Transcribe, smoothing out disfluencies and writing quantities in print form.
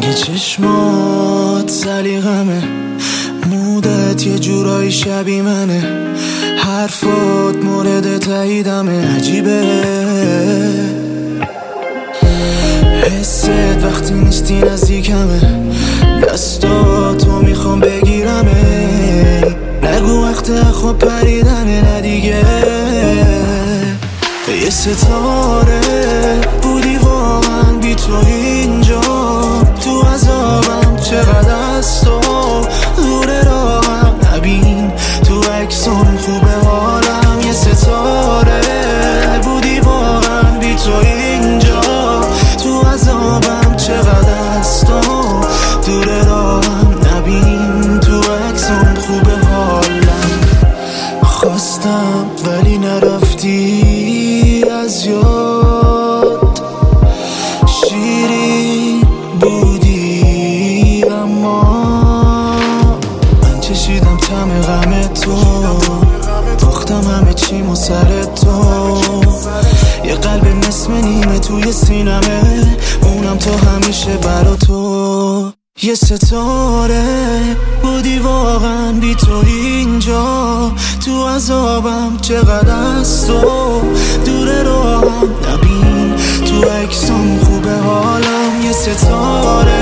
رنگ چشمات سلیقمه، مودت یه جورایی شبیه منه، حرفات مورد تاییدمه. عجیبه حست وقتی نیستی نزدیکمه، دستاتو میخوام بگیرمه. نگو وقت خواب پریدنه، نه دیگه. یه ستاره بودی واقعا بی تو اینجا، تو عذابم چقدر از تو دور راهم. نبین تو عکسام خوبه حالم، یه ستاره بودی واقعا بی تو اینجا، تو عذابم چقدر از تو دور راهم. نبین تو عکسام خوبه حالم. خواستم ولی نرفتی از یاد، شیرین بودی اما من چشیدم طعم غم تو، باختم همه چیمو سر تو. یه قلب نصف نیمه توی سینمه، اونم تو همیشه برا تو. یه ستاره بودی واقعا بی تو اینجا، تو عذابم چقدر از تو دور راهم. نبین تو عکسام خوبه حالم. یه ستاره